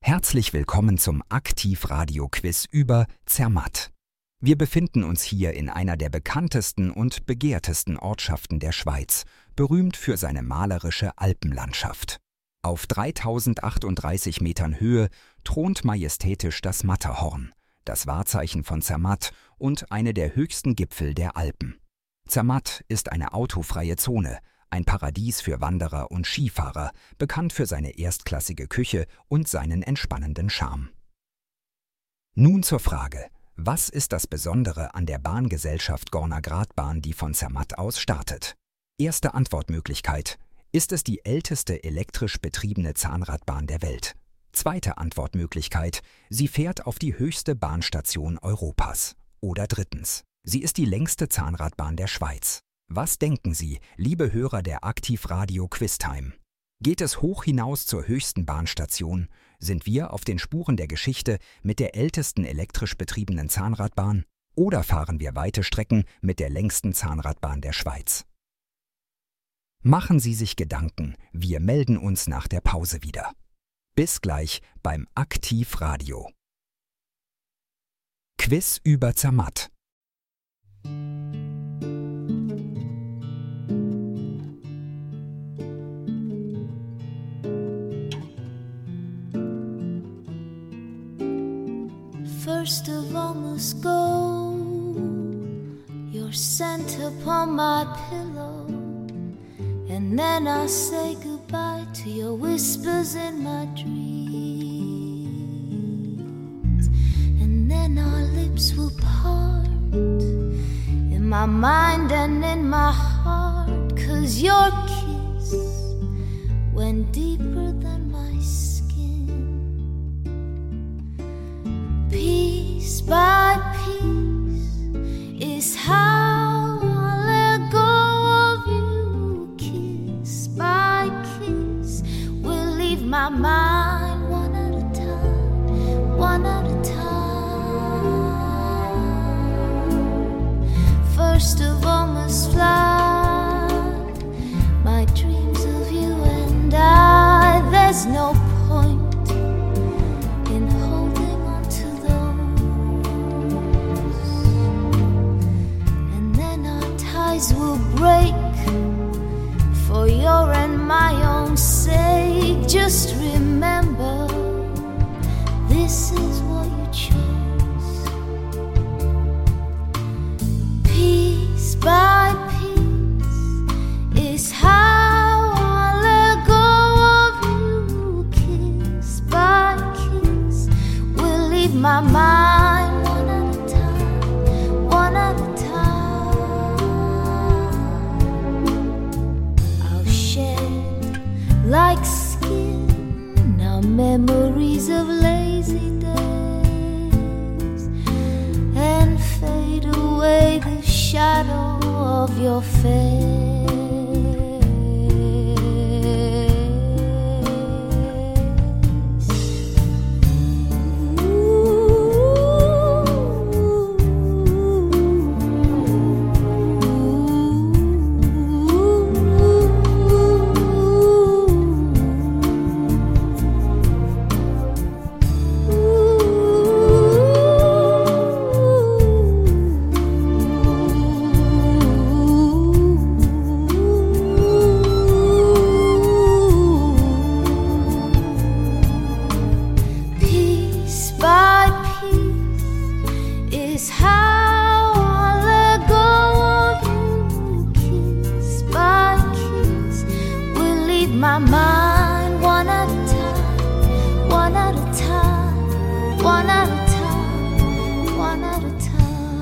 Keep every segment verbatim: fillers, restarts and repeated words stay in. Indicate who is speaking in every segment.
Speaker 1: Herzlich willkommen zum Aktiv-Radio-Quiz über Zermatt. Wir befinden uns hier in einer der bekanntesten und begehrtesten Ortschaften der Schweiz, berühmt für seine malerische Alpenlandschaft. Auf dreitausendachtunddreißig Metern Höhe thront majestätisch das Matterhorn, das Wahrzeichen von Zermatt und eine der höchsten Gipfel der Alpen. Zermatt ist eine autofreie Zone, ein Paradies für Wanderer und Skifahrer, bekannt für seine erstklassige Küche und seinen entspannenden Charme. Nun zur Frage: Was ist das Besondere an der Bahngesellschaft Gorner Gratbahn, die von Zermatt aus startet? Erste Antwortmöglichkeit: Ist es die älteste elektrisch betriebene Zahnradbahn der Welt? Zweite Antwortmöglichkeit: Sie fährt auf die höchste Bahnstation Europas. Oder drittens: Sie ist die längste Zahnradbahn der Schweiz. Was denken Sie, liebe Hörer der Aktiv-Radio Quiztime? Geht es hoch hinaus zur höchsten Bahnstation? Sind wir auf den Spuren der Geschichte mit der ältesten elektrisch betriebenen Zahnradbahn? Oder fahren wir weite Strecken mit der längsten Zahnradbahn der Schweiz? Machen Sie sich Gedanken, wir melden uns nach der Pause wieder. Bis gleich beim Aktiv-Radio. Quiz über Zermatt.
Speaker 2: First of all must go your scent upon my pillow, and then I'll say goodbye to your whispers in my dreams, and then our lips will part in my mind and in my heart, 'cause your kiss went deeper than my skin. Piece by piece is how I let go of you. Kiss by kiss will leave my mind one at a time, one at a time. First of all must fly my dreams of you and I. There's no point in holding on to those, and then our ties will break for your and my own sake. Just remember, this is what you chose. Piece by piece is how I let go of you. Kiss by kiss will leave my mind one at a time, one at a time. I'll shed like skin our memories of lazy days, and fade away the shadow of your face. Piece by piece is how I let go of you. Kiss by kiss will leave my mind one at a time, one at a time, one at a time, one at a time.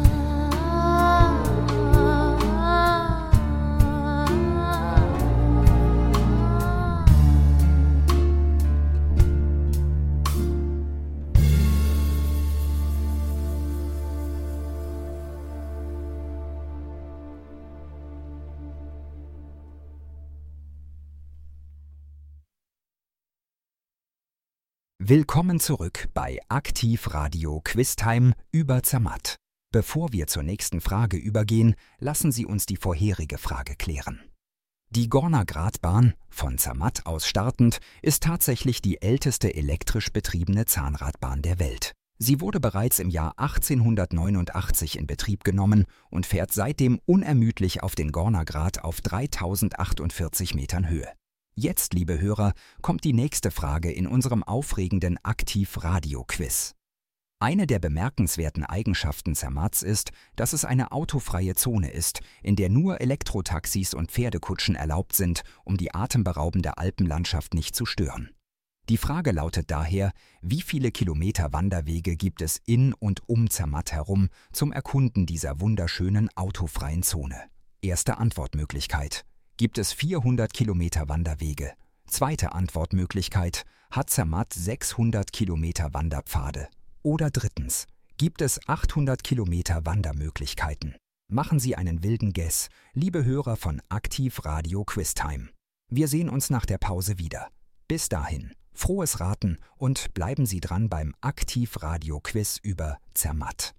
Speaker 1: Willkommen zurück bei Aktiv-Radio Quiztime über Zermatt. Bevor wir zur nächsten Frage übergehen, lassen Sie uns die vorherige Frage klären. Die Gornergratbahn, von Zermatt aus startend, ist tatsächlich die älteste elektrisch betriebene Zahnradbahn der Welt. Sie wurde bereits im Jahr achtzehnhundertneunundachtzig in Betrieb genommen und fährt seitdem unermüdlich auf den Gornergrat auf dreitausendachundvierzig Metern Höhe. Jetzt, liebe Hörer, kommt die nächste Frage in unserem aufregenden Aktiv-Radio-Quiz. Eine der bemerkenswerten Eigenschaften Zermatts ist, dass es eine autofreie Zone ist, in der nur Elektrotaxis und Pferdekutschen erlaubt sind, um die atemberaubende Alpenlandschaft nicht zu stören. Die Frage lautet daher, wie viele Kilometer Wanderwege gibt es in und um Zermatt herum zum Erkunden dieser wunderschönen autofreien Zone? Erste Antwortmöglichkeit: Gibt es vierhundert Kilometer Wanderwege? Zweite Antwortmöglichkeit: Hat Zermatt sechshundert Kilometer Wanderpfade? Oder drittens: Gibt es achthundert Kilometer Wandermöglichkeiten? Machen Sie einen wilden Guess, liebe Hörer von Aktiv Radio Quiztime. Wir sehen uns nach der Pause wieder. Bis dahin, frohes Raten und bleiben Sie dran beim Aktiv Radio Quiz über Zermatt.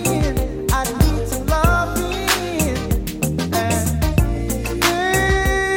Speaker 3: I need some loving, and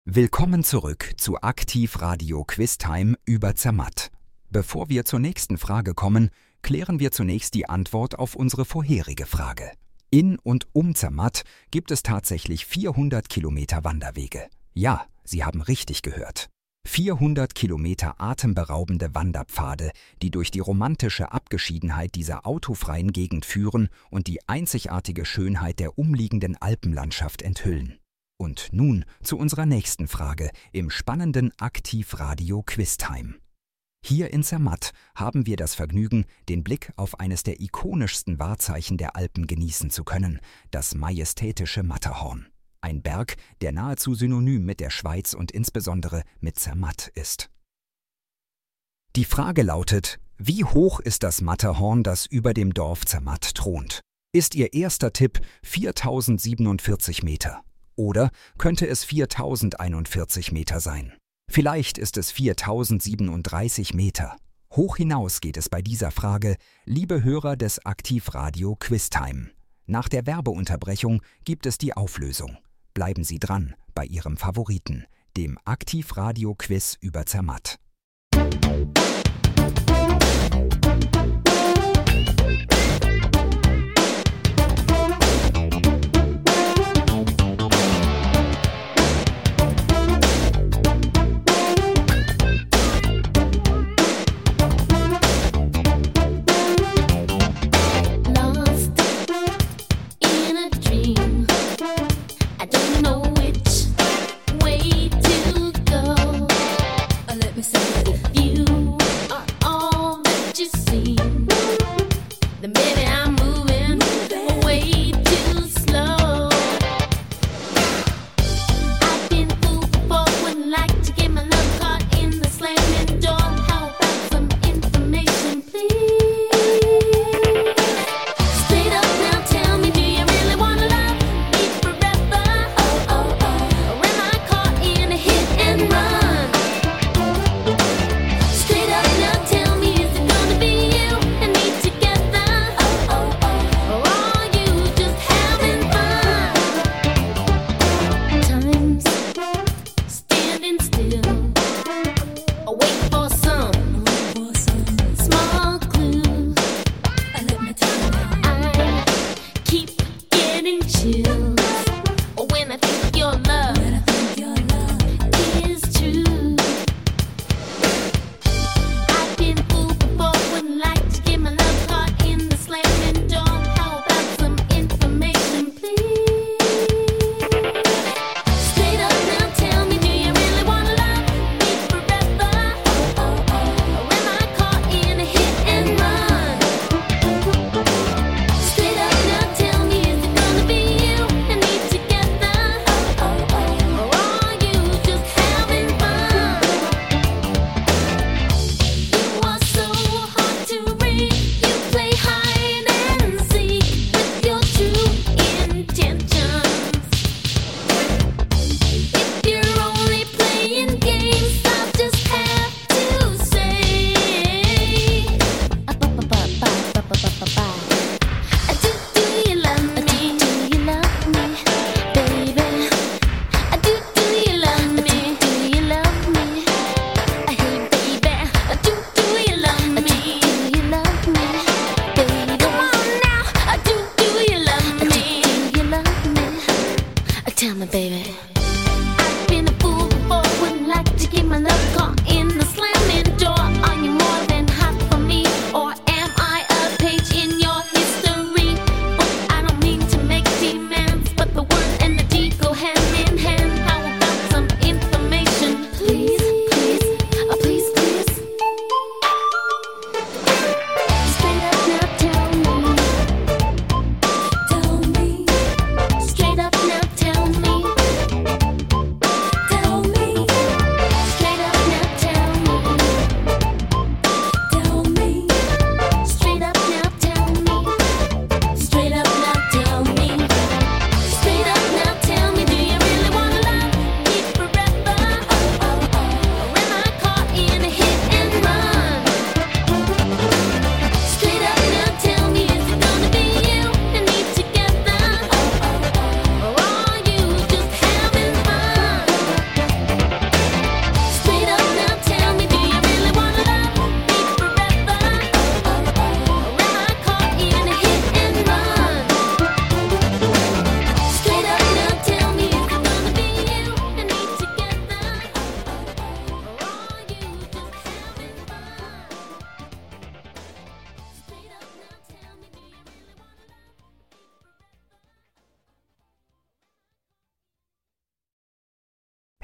Speaker 1: Willkommen zurück zu Aktiv Radio Quiztime über Zermatt. Bevor wir zur nächsten Frage kommen, klären wir zunächst die Antwort auf unsere vorherige Frage. In und um Zermatt gibt es tatsächlich vierhundert Kilometer Wanderwege. Ja, Sie haben richtig gehört. vierhundert Kilometer atemberaubende Wanderpfade, die durch die romantische Abgeschiedenheit dieser autofreien Gegend führen und die einzigartige Schönheit der umliegenden Alpenlandschaft enthüllen. Und nun zu unserer nächsten Frage im spannenden Aktiv-Radio Quiztime. Hier in Zermatt haben wir das Vergnügen, den Blick auf eines der ikonischsten Wahrzeichen der Alpen genießen zu können, das majestätische Matterhorn. Ein Berg, der nahezu synonym mit der Schweiz und insbesondere mit Zermatt ist. Die Frage lautet: Wie hoch ist das Matterhorn, das über dem Dorf Zermatt thront? Ist Ihr erster Tipp viertausendsiebenundvierzig Meter? Oder könnte es viertausendeinundvierzig Meter sein? Vielleicht ist es viertausendsiebenunddreißig Meter. Hoch hinaus geht es bei dieser Frage, liebe Hörer des Aktiv-Radio Quiztime. Nach der Werbeunterbrechung gibt es die Auflösung. Bleiben Sie dran bei Ihrem Favoriten, dem Aktiv-Radio-Quiz über Zermatt.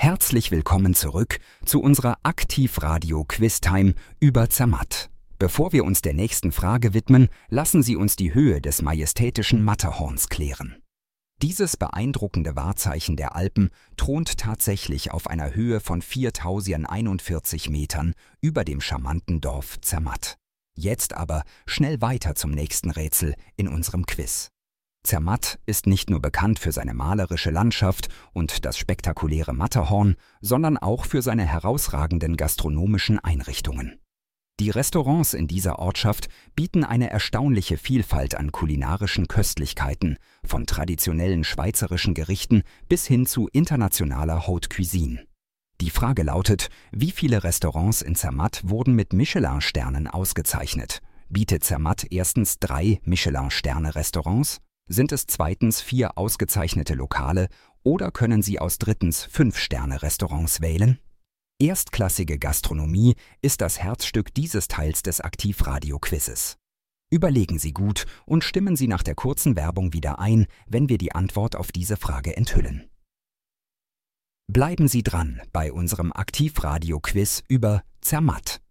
Speaker 1: Herzlich willkommen zurück zu unserer Aktiv-Radio-Quiz-Time über Zermatt. Bevor wir uns der nächsten Frage widmen, lassen Sie uns die Höhe des majestätischen Matterhorns klären. Dieses beeindruckende Wahrzeichen der Alpen thront tatsächlich auf einer Höhe von viertausendeinundvierzig Metern über dem charmanten Dorf Zermatt. Jetzt aber schnell weiter zum nächsten Rätsel in unserem Quiz. Zermatt ist nicht nur bekannt für seine malerische Landschaft und das spektakuläre Matterhorn, sondern auch für seine herausragenden gastronomischen Einrichtungen. Die Restaurants in dieser Ortschaft bieten eine erstaunliche Vielfalt an kulinarischen Köstlichkeiten, von traditionellen schweizerischen Gerichten bis hin zu internationaler Haute Cuisine. Die Frage lautet, wie viele Restaurants in Zermatt wurden mit Michelin-Sternen ausgezeichnet? Bietet Zermatt erstens drei Michelin-Sterne-Restaurants? Sind es zweitens vier ausgezeichnete Lokale oder können Sie aus drittens Fünf-Sterne-Restaurants wählen? Erstklassige Gastronomie ist das Herzstück dieses Teils des Aktiv-Radio-Quizzes. Überlegen Sie gut und stimmen Sie nach der kurzen Werbung wieder ein, wenn wir die Antwort auf diese Frage enthüllen. Bleiben Sie dran bei unserem Aktiv-Radio-Quiz über Zermatt.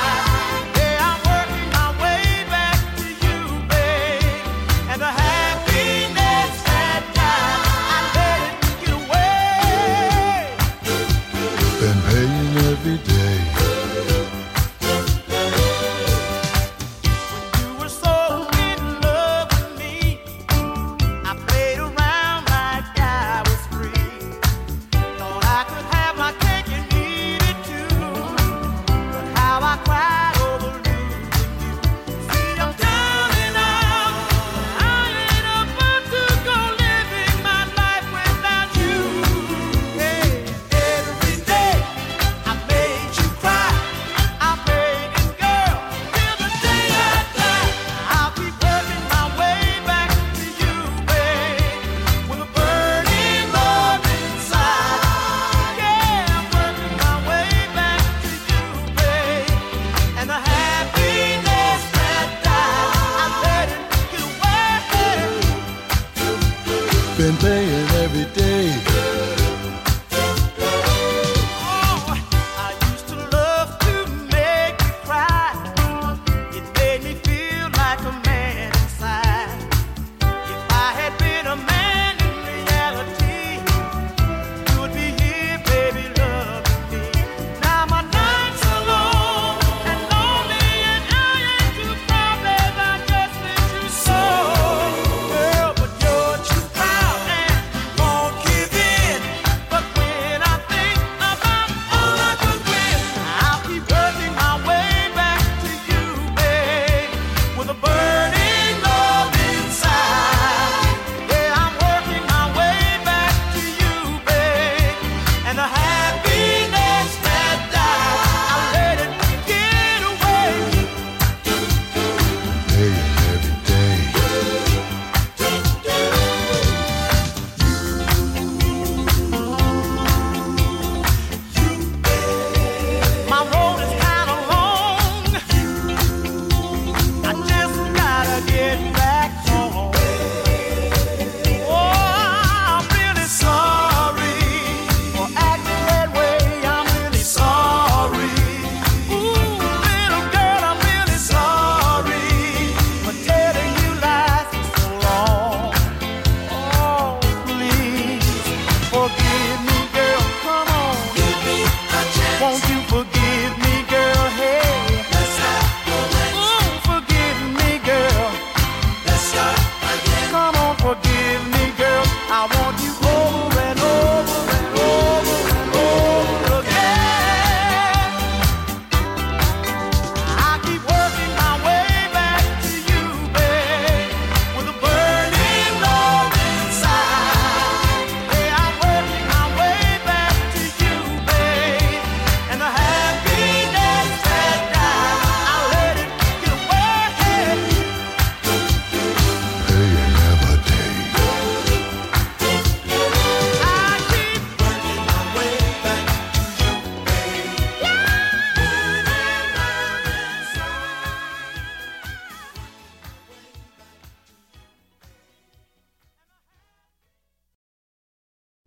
Speaker 3: Happy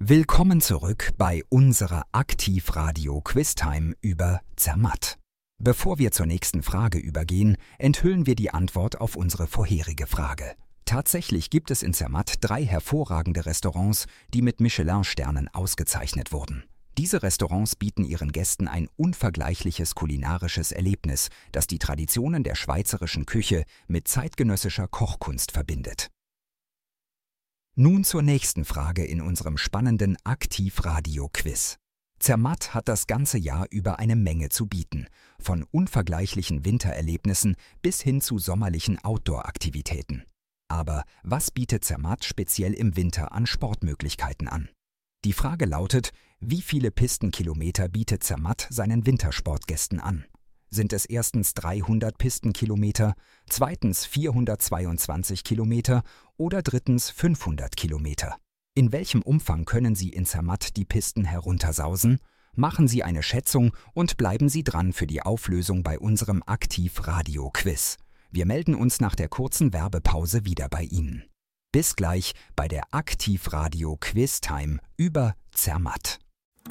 Speaker 1: Willkommen zurück bei unserer Aktiv-Radio-Quiztime über Zermatt. Bevor wir zur nächsten Frage übergehen, enthüllen wir die Antwort auf unsere vorherige Frage. Tatsächlich gibt es in Zermatt drei hervorragende Restaurants, die mit Michelin-Sternen ausgezeichnet wurden. Diese Restaurants bieten ihren Gästen ein unvergleichliches kulinarisches Erlebnis, das die Traditionen der schweizerischen Küche mit zeitgenössischer Kochkunst verbindet. Nun zur nächsten Frage in unserem spannenden Aktiv-Radio-Quiz. Zermatt hat das ganze Jahr über eine Menge zu bieten, von unvergleichlichen Wintererlebnissen bis hin zu sommerlichen Outdoor-Aktivitäten. Aber was bietet Zermatt speziell im Winter an Sportmöglichkeiten an? Die Frage lautet, wie viele Pistenkilometer bietet Zermatt seinen Wintersportgästen an? Sind es erstens dreihundert Pistenkilometer, zweitens vierhundertzweiundzwanzig Kilometer oder drittens fünfhundert Kilometer? In welchem Umfang können Sie in Zermatt die Pisten heruntersausen? Machen Sie eine Schätzung und bleiben Sie dran für die Auflösung bei unserem Aktiv-Radio-Quiz. Wir melden uns nach der kurzen Werbepause wieder bei Ihnen. Bis gleich bei der Aktiv-Radio-Quiztime über Zermatt.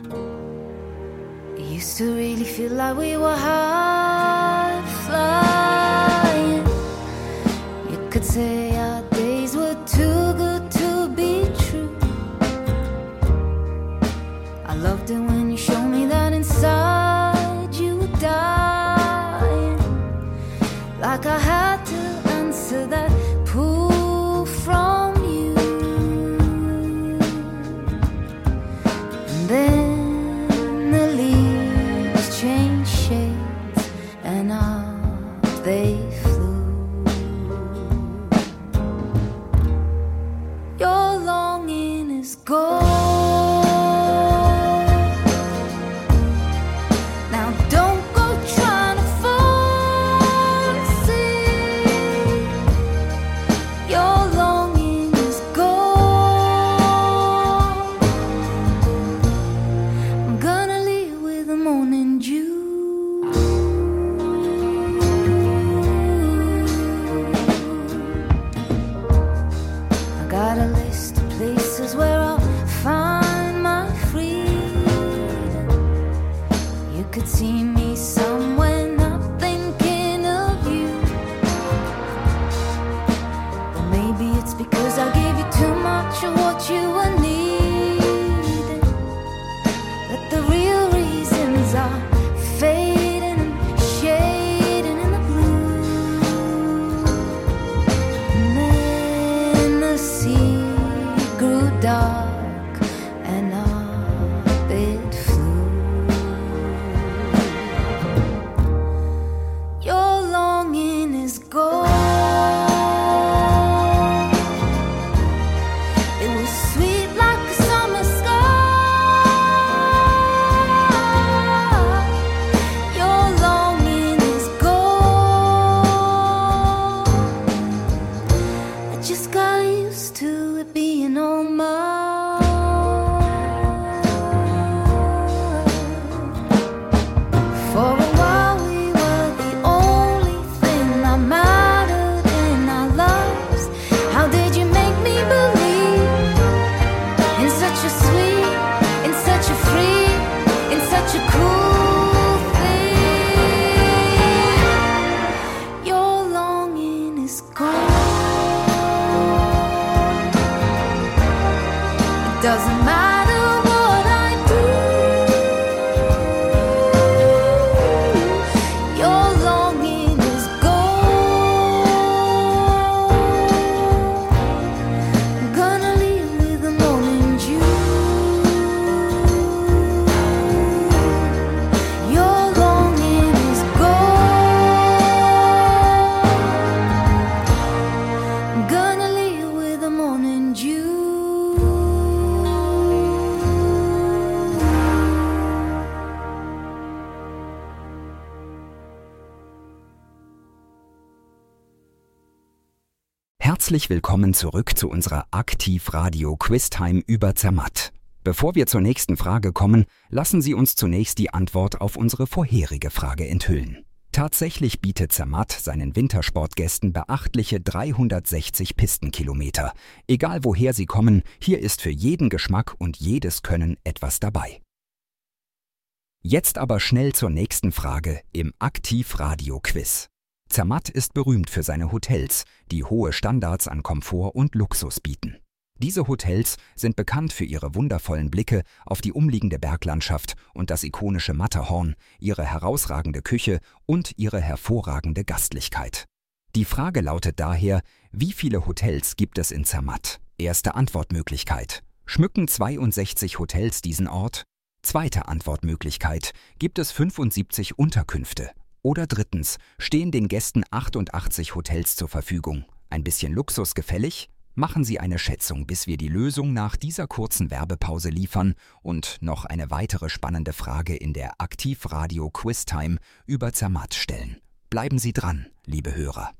Speaker 2: It used to really feel like we were high flying. You could say our days were too good to be true. I loved it when you showed me that inside you were dying. Like I had to answer that pull from you. And then change shades and up they flew. Your longing is gone. Now don't go trying to force it. Your longing is gone. I'm gonna leave with the morning dew. Got a list of places where I'll find my freedom. You could see me somewhere not thinking of you. But maybe it's because I gave you too much of what you were needing. That the real reasons are fading and shading in the blue. And then the sea grew dark and up it flew. Your longing is gone. It was sweet like a summer sky. Your longing is gone. I just got used to it being all mine. For a while we were the only thing that mattered in our lives. How did you make me believe in such a sweet, in such a free, in such a cool thing? Your longing is gone. It doesn't matter what I do. Your longing is gone. I'm gonna leave with the morning dew. Your longing is gone. I'm gonna leave with the morning dew.
Speaker 1: Herzlich willkommen zurück zu unserer Aktiv-Radio-Quiztime über Zermatt. Bevor wir zur nächsten Frage kommen, lassen Sie uns zunächst die Antwort auf unsere vorherige Frage enthüllen. Tatsächlich bietet Zermatt seinen Wintersportgästen beachtliche dreihundertsechzig Pistenkilometer. Egal woher sie kommen, hier ist für jeden Geschmack und jedes Können etwas dabei. Jetzt aber schnell zur nächsten Frage im Aktiv-Radio-Quiz. Zermatt ist berühmt für seine Hotels, die hohe Standards an Komfort und Luxus bieten. Diese Hotels sind bekannt für ihre wundervollen Blicke auf die umliegende Berglandschaft und das ikonische Matterhorn, ihre herausragende Küche und ihre hervorragende Gastlichkeit. Die Frage lautet daher, wie viele Hotels gibt es in Zermatt? Erste Antwortmöglichkeit: Schmücken zweiundsechzig Hotels diesen Ort? Zweite Antwortmöglichkeit: Gibt es fünfundsiebzig Unterkünfte? Oder drittens: Stehen den Gästen achtundachtzig Hotels zur Verfügung? Ein bisschen Luxus gefällig? Machen Sie eine Schätzung, bis wir die Lösung nach dieser kurzen Werbepause liefern und noch eine weitere spannende Frage in der Aktiv-Radio Quiz-Time über Zermatt stellen. Bleiben Sie dran, liebe Hörer.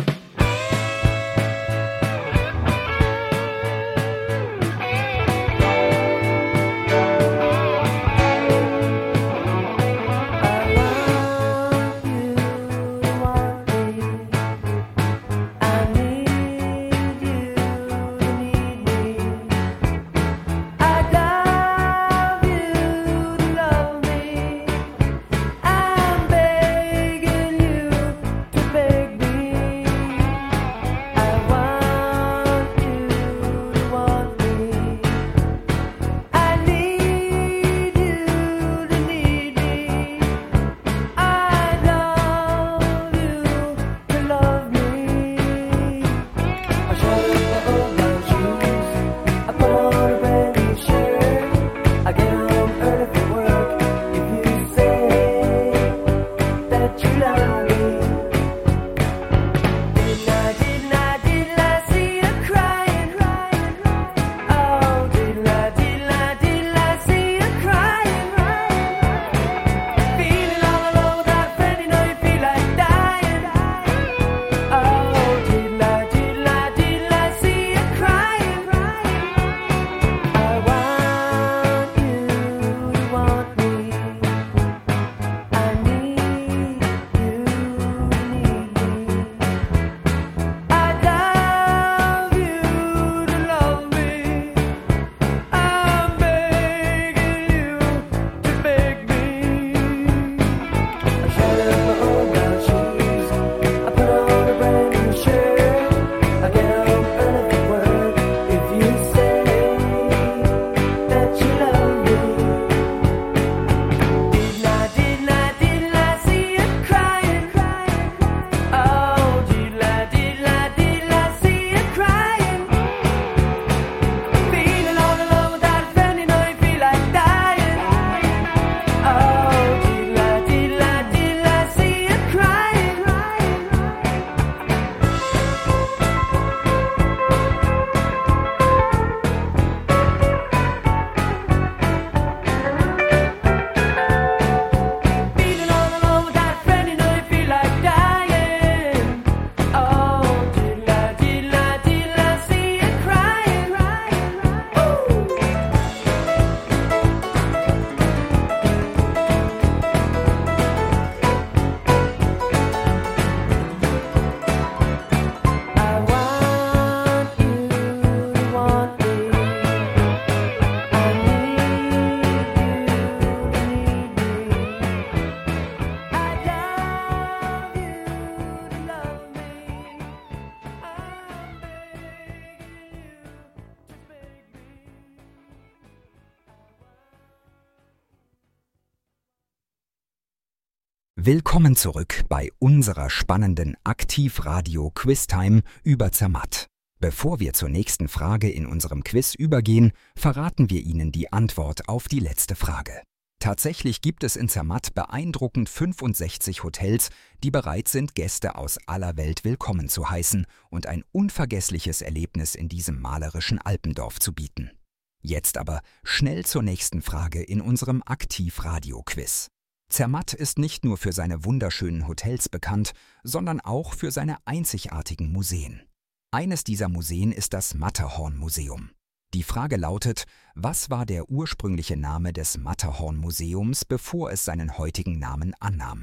Speaker 1: Willkommen zurück bei unserer spannenden Aktiv-Radio-Quiz-Time über Zermatt. Bevor wir zur nächsten Frage in unserem Quiz übergehen, verraten wir Ihnen die Antwort auf die letzte Frage. Tatsächlich gibt es in Zermatt beeindruckend fünfundsechzig Hotels, die bereit sind, Gäste aus aller Welt willkommen zu heißen und ein unvergessliches Erlebnis in diesem malerischen Alpendorf zu bieten. Jetzt aber schnell zur nächsten Frage in unserem Aktiv-Radio-Quiz. Zermatt ist nicht nur für seine wunderschönen Hotels bekannt, sondern auch für seine einzigartigen Museen. Eines dieser Museen ist das Matterhorn-Museum. Die Frage lautet, was war der ursprüngliche Name des Matterhorn-Museums, bevor es seinen heutigen Namen annahm?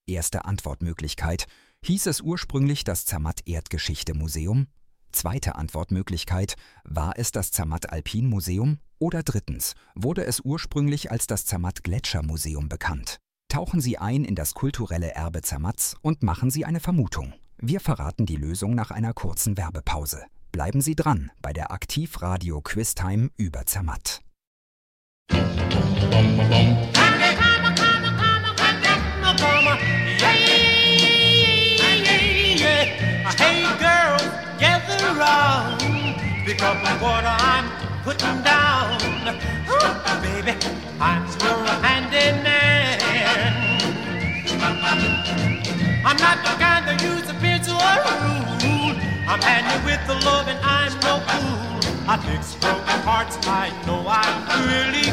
Speaker 1: Erste Antwortmöglichkeit: Hieß es ursprünglich das Zermatt-Erdgeschichte-Museum? Zweite Antwortmöglichkeit: War es das Zermatt-Alpin-Museum? Oder drittens: Wurde es ursprünglich als das Zermatt-Gletscher-Museum bekannt? Tauchen Sie ein in das kulturelle Erbe Zermatts und machen Sie eine Vermutung. Wir verraten die Lösung nach einer kurzen Werbepause. Bleiben Sie dran bei der Aktiv-Radio Quiztime über Zermatt.
Speaker 3: Hey girl, gather round, pick up the water I'm putting down. Ooh, baby, I'm your handyman. I'm not the kind that use a pencil or rule. I'm handy with the love and I'm no fool. I fix broken hearts, I know I really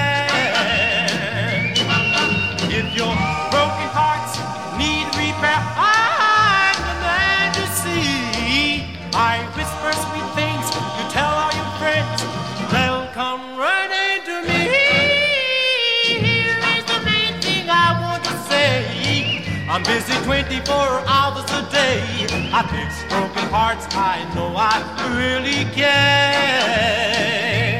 Speaker 3: can. If your broken hearts need repair, I'm the man to see. I whisper sweet things, you tell all your friends, they'll come running to me. Here is the main thing I want to say. I'm busy twenty-four hours a day. I fix broken hearts, I know I really can.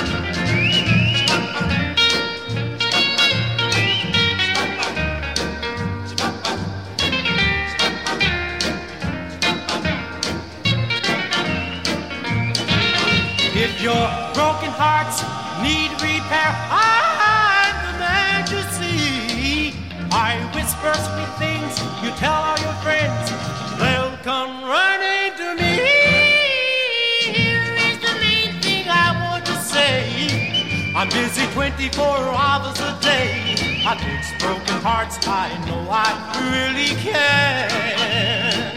Speaker 3: If your broken hearts need repair, I'm the man to see. I whisper sweet things, you tell all your friends, they'll come running to me. Here is the main thing I want to say. I'm busy twenty-four hours a day. I fix broken hearts, I know I really can.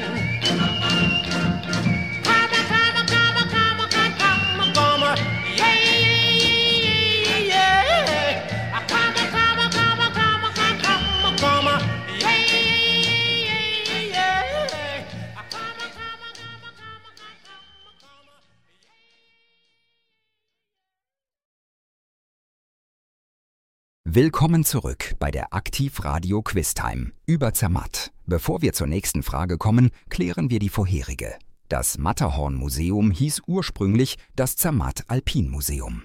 Speaker 1: Willkommen zurück bei der Aktiv-Radio Quiztime über Zermatt. Bevor wir zur nächsten Frage kommen, klären wir die vorherige. Das Matterhorn-Museum hieß ursprünglich das Zermatt-Alpin-Museum.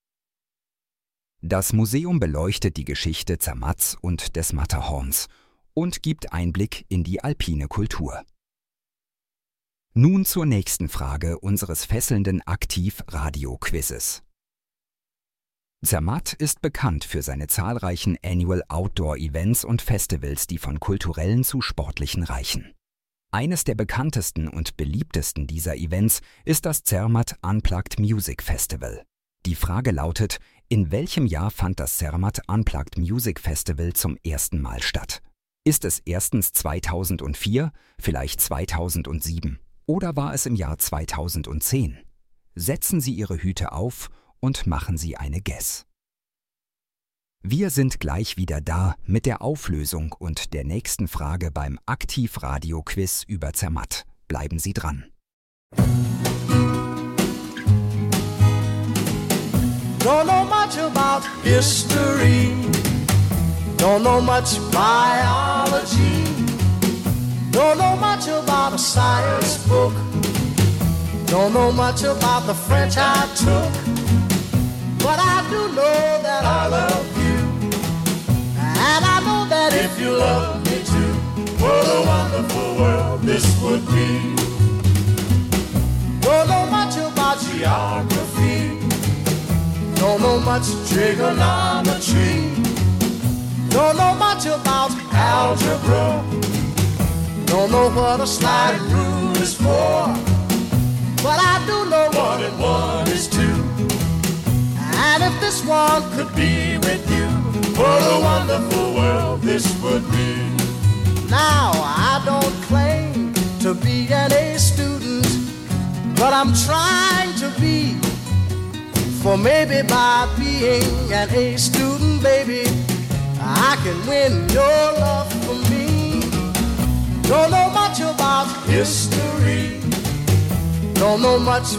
Speaker 1: Das Museum beleuchtet die Geschichte Zermatts und des Matterhorns und gibt Einblick in die alpine Kultur. Nun zur nächsten Frage unseres fesselnden Aktiv-Radio-Quizzes. Zermatt ist bekannt für seine zahlreichen Annual Outdoor Events und Festivals, die von kulturellen zu sportlichen reichen. Eines der bekanntesten und beliebtesten dieser Events ist das Zermatt Unplugged Music Festival. Die Frage lautet: In welchem Jahr fand das Zermatt Unplugged Music Festival zum ersten Mal statt? Ist es erstens zweitausendvier, vielleicht zweitausendsieben oder war es im Jahr zweitausendzehn? Setzen Sie Ihre Hüte auf und machen Sie eine Guess. Wir sind gleich wieder da mit der Auflösung und der nächsten Frage beim Aktiv-Radio-Quiz über Zermatt. Bleiben Sie dran.
Speaker 3: Don't know much about history, don't know much biology, don't know much about a science book, don't know much about the French I took. But I do know that I love you, and I know that if you love me too, what a wonderful world this would be. Don't know much about geography, don't know much trigonometry, don't know much about algebra, don't know what a slide rule is for, but I do know one and one is two. And if this one could be with you, what a wonderful world this would be. Now, I don't claim to be an A student, but I'm trying to be. For maybe by being an A student, baby, I can win your love for me. Don't know much about history, don't know much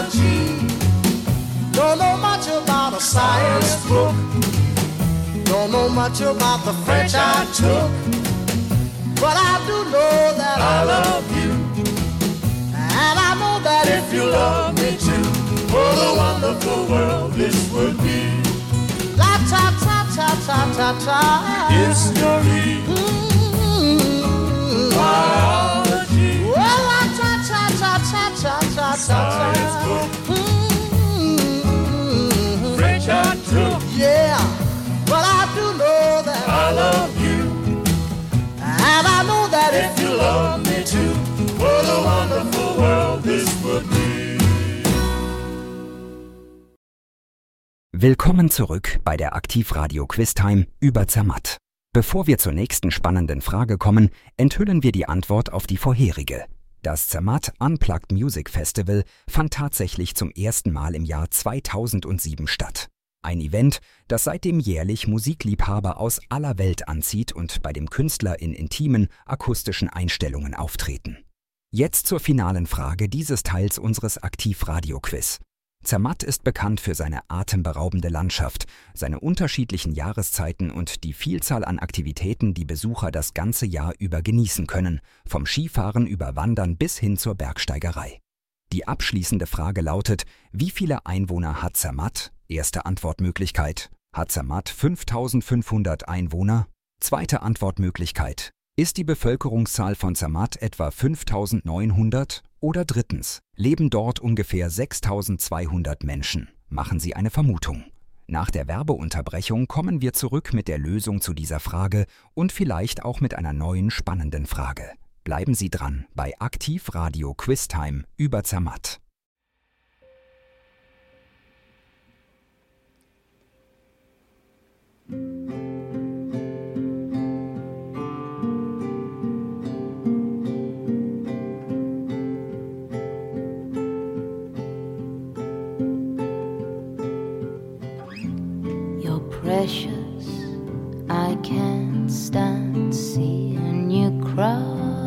Speaker 3: biology, don't know much about a science book, don't know much about the French I took, but I do know that I love you. And I know that if you love me too, what a wonderful world this would be. La ta ta ta ta ta ta. History. Mm-hmm. Biology. Well, la ta ta ta ta ta ta ta. Science book. Mm-hmm. French I took. Yeah, but I do know that I love you. And I know that if you love me too, what a wonderful world this would be.
Speaker 1: Willkommen zurück bei der Aktivradio Quiztime über Zermatt. Bevor wir zur nächsten spannenden Frage kommen, enthüllen wir die Antwort auf die vorherige. Das Zermatt Unplugged Music Festival fand tatsächlich zum ersten Mal im Jahr zweitausendsieben statt. Ein Event, das seitdem jährlich Musikliebhaber aus aller Welt anzieht und bei dem Künstler in intimen, akustischen Einstellungen auftreten. Jetzt zur finalen Frage dieses Teils unseres Aktivradio-Quiz. Zermatt ist bekannt für seine atemberaubende Landschaft, seine unterschiedlichen Jahreszeiten und die Vielzahl an Aktivitäten, die Besucher das ganze Jahr über genießen können, vom Skifahren über Wandern bis hin zur Bergsteigerei. Die abschließende Frage lautet: Wie viele Einwohner hat Zermatt? Erste Antwortmöglichkeit: Hat Zermatt fünftausendfünfhundert Einwohner? Zweite Antwortmöglichkeit: Ist die Bevölkerungszahl von Zermatt etwa fünftausendneunhundert? Oder drittens: Leben dort ungefähr sechstausendzweihundert Menschen? Machen Sie eine Vermutung. Nach der Werbeunterbrechung kommen wir zurück mit der Lösung zu dieser Frage und vielleicht auch mit einer neuen spannenden Frage. Bleiben Sie dran bei Aktivradio Quiztime über Zermatt.
Speaker 2: Precious, I can't stand seeing you cry.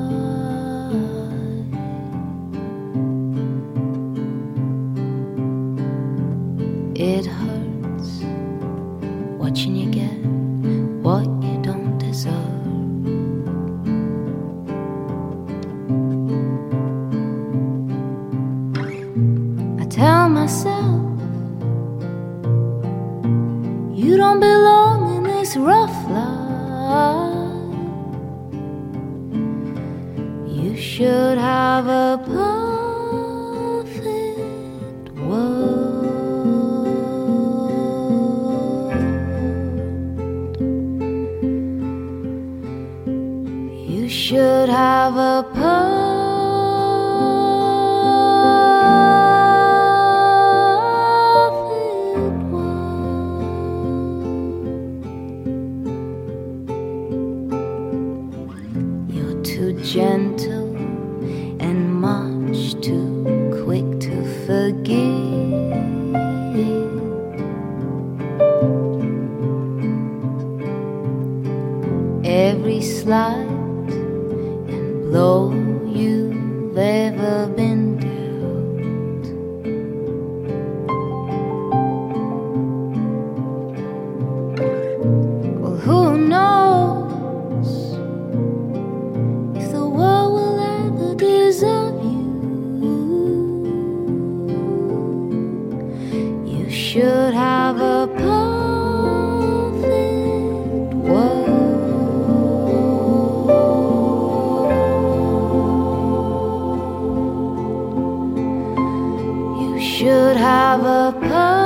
Speaker 2: It hurts watching you get what you don't deserve. I tell myself you don't belong in this rough life. You should have a perfect world. You should have a perfect gentle and much too quick to forgive. Every slight and blow you've ever been dealt. Well, who knows deserve you? You should have a perfect world. You should have a perfect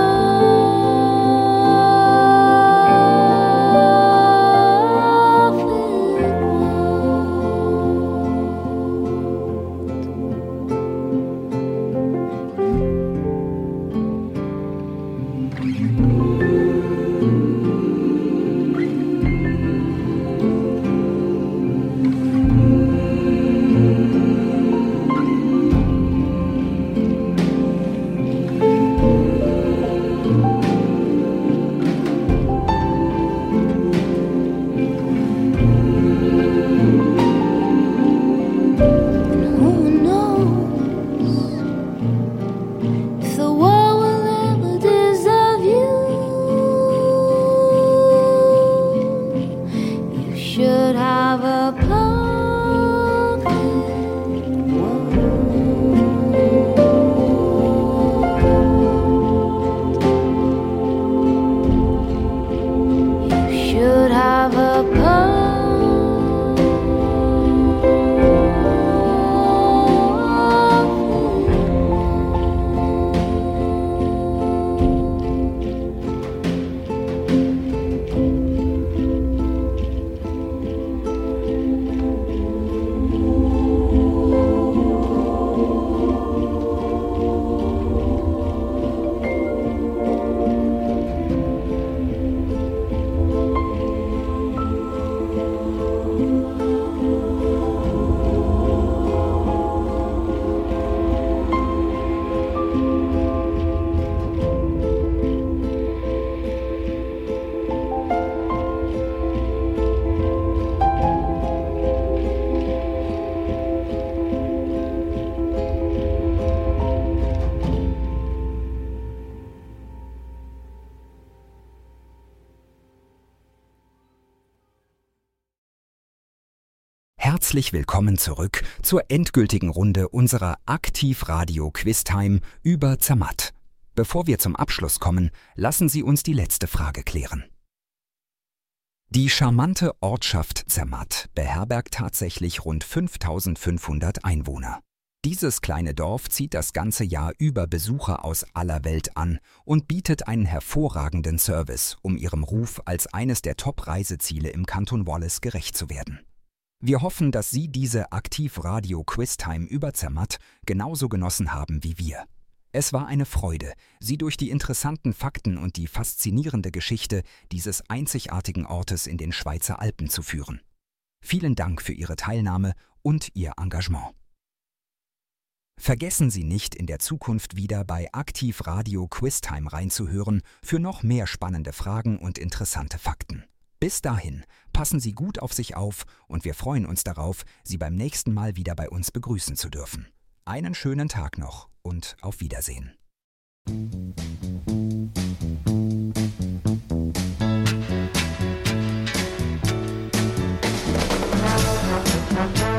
Speaker 1: Herzlich willkommen zurück zur endgültigen Runde unserer Aktiv-Radio-Quiz-Time über Zermatt. Bevor wir zum Abschluss kommen, lassen Sie uns die letzte Frage klären. Die charmante Ortschaft Zermatt beherbergt tatsächlich rund fünftausendfünfhundert Einwohner. Dieses kleine Dorf zieht das ganze Jahr über Besucher aus aller Welt an und bietet einen hervorragenden Service, um ihrem Ruf als eines der Top-Reiseziele im Kanton Wallis gerecht zu werden. Wir hoffen, dass Sie diese Aktiv-Radio-Quiz-Time über Zermatt genauso genossen haben wie wir. Es war eine Freude, Sie durch die interessanten Fakten und die faszinierende Geschichte dieses einzigartigen Ortes in den Schweizer Alpen zu führen. Vielen Dank für Ihre Teilnahme und Ihr Engagement. Vergessen Sie nicht, in der Zukunft wieder bei Aktiv Radio Quiztime reinzuhören für noch mehr spannende Fragen und interessante Fakten. Bis dahin, passen Sie gut auf sich auf und wir freuen uns darauf, Sie beim nächsten Mal wieder bei uns begrüßen zu dürfen. Einen schönen Tag noch und auf Wiedersehen.
Speaker 3: Thank you.